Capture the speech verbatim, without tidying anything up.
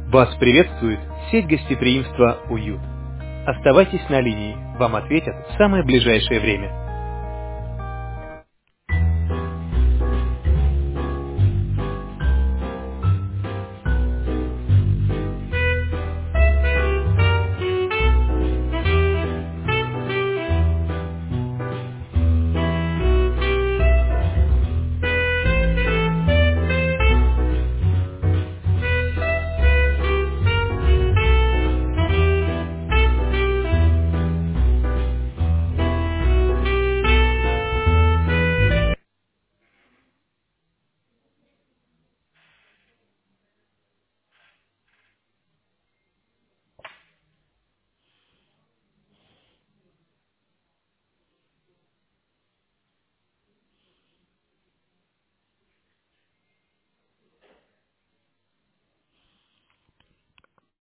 Вас приветствует сеть гостеприимства «Уют». Оставайтесь на линии, вам ответят в самое ближайшее время.